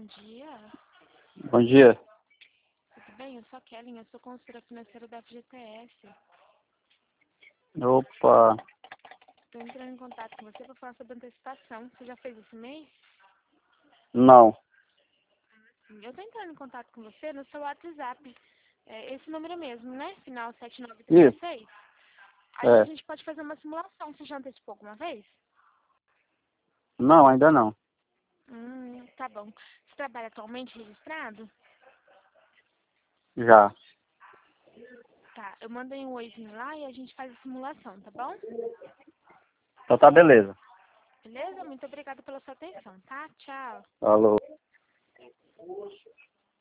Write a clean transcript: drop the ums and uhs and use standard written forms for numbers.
dia. Bom dia. Tudo bem? Eu sou a Kelly, eu sou consultora financeira da FGTS. Opa, Estou entrando em contato com você para falar sobre antecipação. Você já fez esse mês? não. Sim. Eu estou entrando em contato com você no seu WhatsApp. É esse número mesmo, né? Final Isso, 7936. Aí a é. gente pode fazer uma simulação. Você já antecipou alguma vez? Não, ainda não. Tá bom. Você trabalha atualmente registrado? Já. Tá. Eu mandei um oizinho lá e a gente faz a simulação, tá bom? Então tá beleza. Beleza? Muito obrigada pela sua atenção, tá? Tchau. Falou.